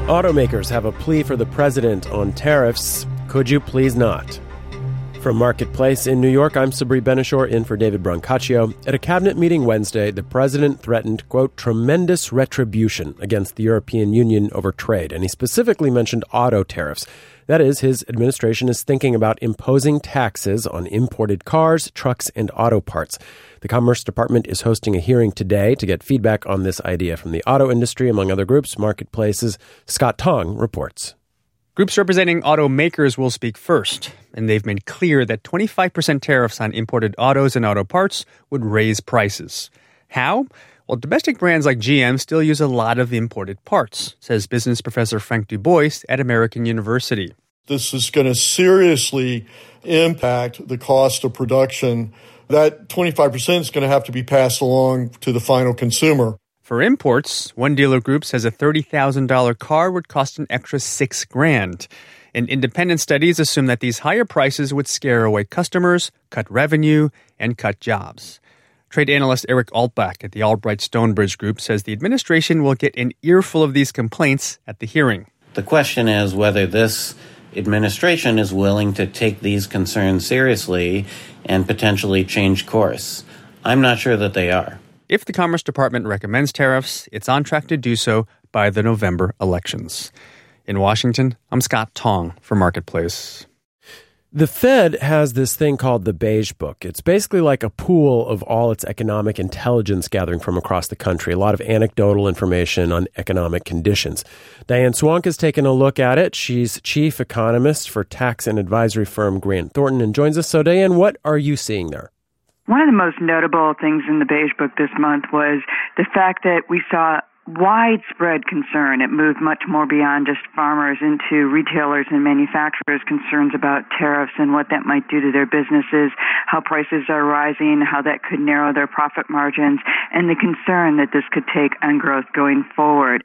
Automakers have a plea for the president on tariffs. Could you please not? From Marketplace in New York, I'm Sabri Benishore in for David Brancaccio. At a cabinet meeting Wednesday, the president threatened, quote, tremendous retribution against the European Union over trade, and he specifically mentioned auto tariffs. That is, his administration is thinking about imposing taxes on imported cars, trucks, and auto parts. The Commerce Department is hosting a hearing today to get feedback on this idea from the auto industry, among other groups. Marketplace's Scott Tong reports. Groups representing automakers will speak first, and they've made clear that 25% tariffs on imported autos and auto parts would raise prices. How? Well, domestic brands like GM still use a lot of imported parts, says business professor Frank Dubois at American University. This is going to seriously impact the cost of production. That 25% is going to have to be passed along to the final consumer. For imports, one dealer group says a $30,000 car would cost an extra $6,000. And independent studies assume that these higher prices would scare away customers, cut revenue, and cut jobs. Trade analyst Eric Altbach at the Albright Stonebridge Group says the administration will get an earful of these complaints at the hearing. The question is whether this administration is willing to take these concerns seriously and potentially change course. I'm not sure that they are. If the Commerce Department recommends tariffs, it's on track to do so by the November elections. In Washington, I'm Scott Tong for Marketplace. The Fed has this thing called the Beige Book. It's basically like a pool of all its economic intelligence gathering from across the country, a lot of anecdotal information on economic conditions. Diane Swonk has taken a look at it. She's chief economist for tax and advisory firm Grant Thornton and joins us. So, Diane, what are you seeing there? One of the most notable things in the Beige Book this month was the fact that we saw widespread concern. It moved much more beyond just farmers into retailers and manufacturers' concerns about tariffs and what that might do to their businesses, how prices are rising, how that could narrow their profit margins, and the concern that this could take on growth going forward.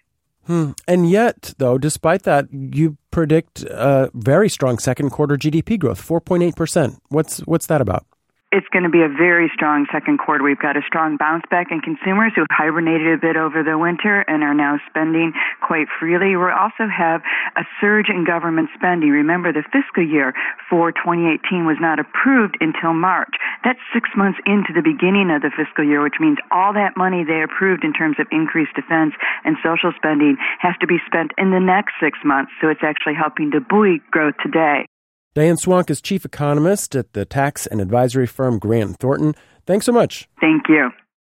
And yet, though, despite that, you predict very strong second quarter GDP growth, 4.8%. What's that about? It's going to be a very strong second quarter. We've got a strong bounce back in consumers who hibernated a bit over the winter and are now spending quite freely. We also have a surge in government spending. Remember, the fiscal year for 2018 was not approved until March. That's 6 months into the beginning of the fiscal year, which means all that money they approved in terms of increased defense and social spending has to be spent in the next 6 months. So it's actually helping to buoy growth today. Diane Swonk is chief economist at the tax and advisory firm Grant Thornton. Thanks so much. Thank you.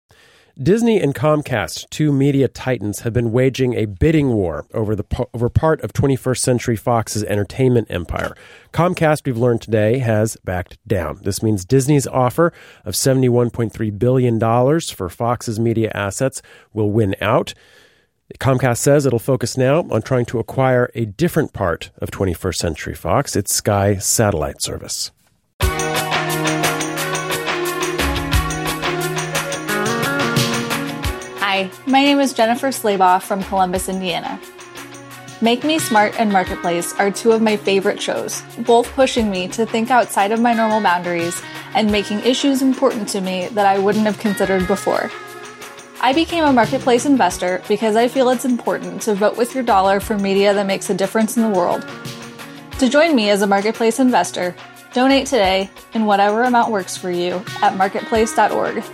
Disney and Comcast, two media titans, have been waging a bidding war over part of 21st Century Fox's entertainment empire. Comcast, we've learned today, has backed down. This means Disney's offer of $71.3 billion for Fox's media assets will win out. Comcast says it'll focus now on trying to acquire a different part of 21st Century Fox, its Sky satellite service. Hi, my name is Jennifer Slabaugh from Columbus, Indiana. Make Me Smart and Marketplace are two of my favorite shows, both pushing me to think outside of my normal boundaries and making issues important to me that I wouldn't have considered before. I became a Marketplace investor because I feel it's important to vote with your dollar for media that makes a difference in the world. To join me as a Marketplace investor, donate today in whatever amount works for you at marketplace.org.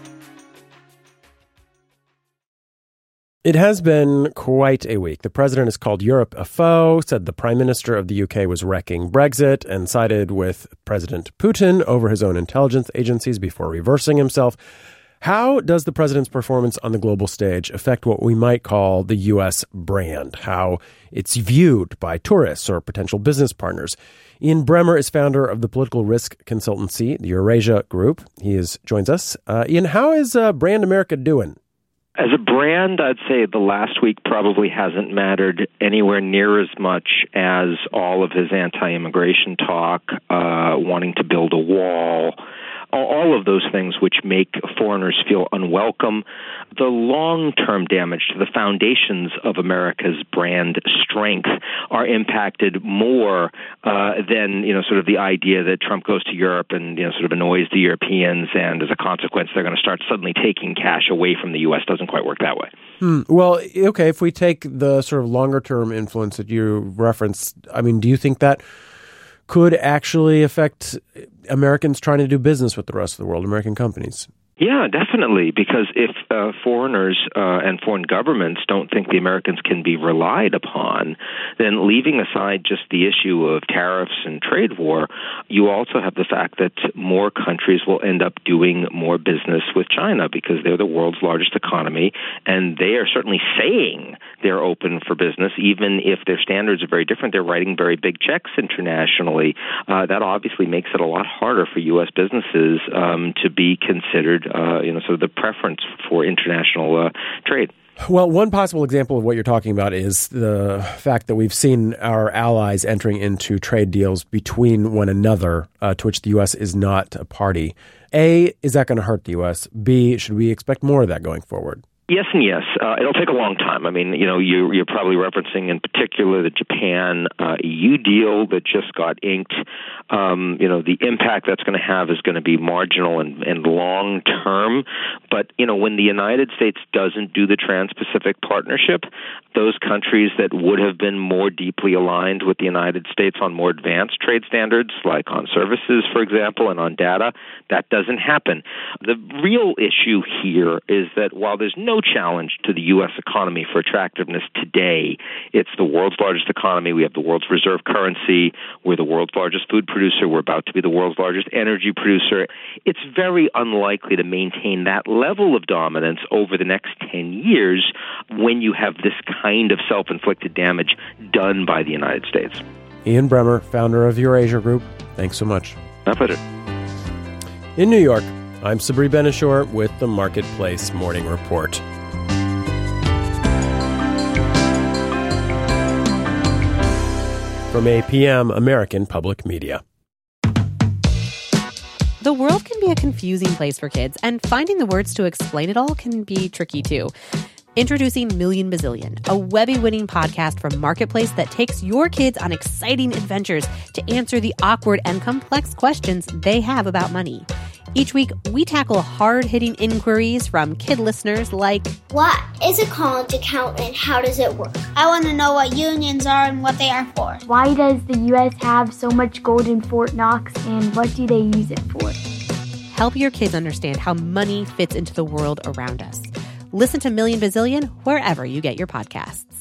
It has been quite a week. The president has called Europe a foe, said the prime minister of the UK was wrecking Brexit, and sided with President Putin over his own intelligence agencies before reversing himself. How does the president's performance on the global stage affect what we might call the U.S. brand, how it's viewed by tourists or potential business partners? Ian Bremmer is founder of the political risk consultancy, the Eurasia Group. He joins us. Ian, how is Brand America doing? As a brand, I'd say the last week probably hasn't mattered anywhere near as much as all of his anti-immigration talk, wanting to build a wall, all of those things which make foreigners feel unwelcome. The long-term damage to the foundations of America's brand strength are impacted more than, sort of the idea that Trump goes to Europe and, sort of annoys the Europeans, and as a consequence, they're going to start suddenly taking cash away from the U.S. Doesn't quite work that way. Well, okay, if we take the sort of longer-term influence that you referenced, I mean, do you think that could actually affect Americans trying to do business with the rest of the world, American companies? Yeah, definitely, because if foreigners and foreign governments don't think the Americans can be relied upon, then leaving aside just the issue of tariffs and trade war, you also have the fact that more countries will end up doing more business with China because they're the world's largest economy, and they are certainly saying they're open for business, even if their standards are very different. They're writing very big checks internationally. That obviously makes it a lot harder for U.S. businesses to be considered sort of the preference for international trade. Well, one possible example of what you're talking about is the fact that we've seen our allies entering into trade deals between one another, to which the U.S. is not a party. A, is that going to hurt the U.S.? B, should we expect more of that going forward? Yes and yes. It'll take a long time. I mean, you're probably referencing in particular the Japan-EU deal that just got inked. The impact that's going to have is going to be marginal and long-term. But, when the United States doesn't do the Trans-Pacific Partnership, those countries that would have been more deeply aligned with the United States on more advanced trade standards, like on services, for example, and on data, that doesn't happen. The real issue here is that while there's no challenge to the U.S. economy for attractiveness today, it's the world's largest economy. We have the world's reserve currency. We're the world's largest food producer. We're about to be the world's largest energy producer. It's very unlikely to maintain that level of dominance over the next 10 years when you have this kind of self-inflicted damage done by the United States. Ian Bremmer, founder of Eurasia Group, thanks so much. My pleasure. In New York, I'm Sabri Ben-Achour with the Marketplace Morning Report. From APM, American Public Media. The world can be a confusing place for kids, and finding the words to explain it all can be tricky too. Introducing Million Bazillion, a Webby-winning podcast from Marketplace that takes your kids on exciting adventures to answer the awkward and complex questions they have about money. Each week, we tackle hard-hitting inquiries from kid listeners like, what is a college account and how does it work? I want to know what unions are and what they are for. Why does the U.S. have so much gold in Fort Knox and what do they use it for? Help your kids understand how money fits into the world around us. Listen to Million Bazillion wherever you get your podcasts.